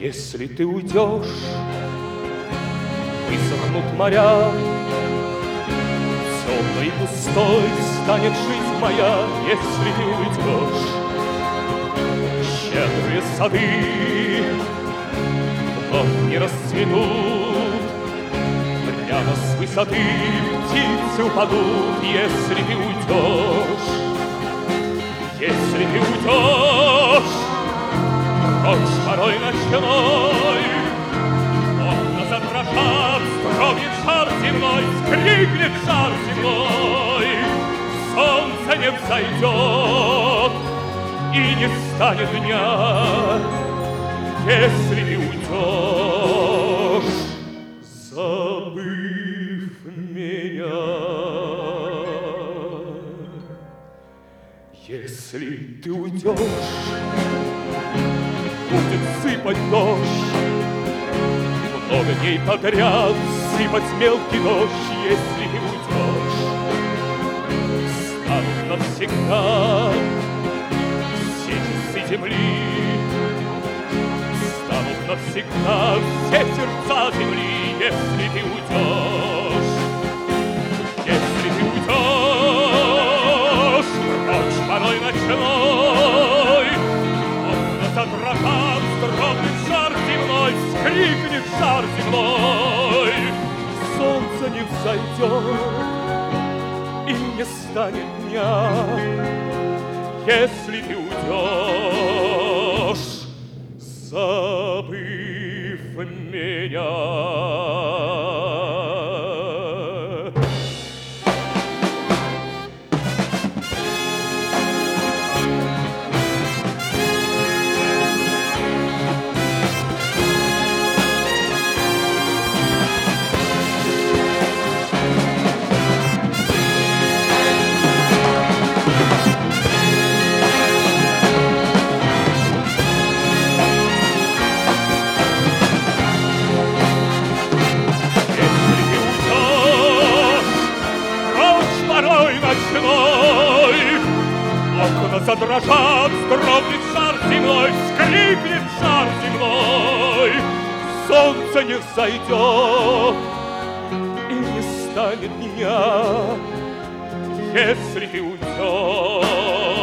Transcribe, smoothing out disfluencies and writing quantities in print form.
Если ты уйдешь, высохнут моря, темной и пустой станет жизнь моя. Если ты уйдешь, щедрые сады вновь не расцветут, прямо с высоты птицы упадут. Если ты уйдешь, если ты уйдешь, прочь порой ночной, окна задрожат, дрогнет шар земной, скрипнет шар земной, солнце не взойдет и не станет дня, если ты уйдешь, забыв меня. Если ты уйдешь, будет сыпать дождь, много дней подряд сыпать мелкий дождь. Если ты уйдешь, станут навсегда все часы земли, станут навсегда все сердца земли. Если ты уйдешь, если ты уйдешь, прочь порой ночной, окна задрожат, дрогнет шар земной, скрипнет шар земной, солнце не взойдет и не станет дня, если ты уйдешь, забыв меня. Окна задрожат, дрогнет шар земной, скрипнет шар земной, солнце не взойдет и не станет дня, если ты уйдешь.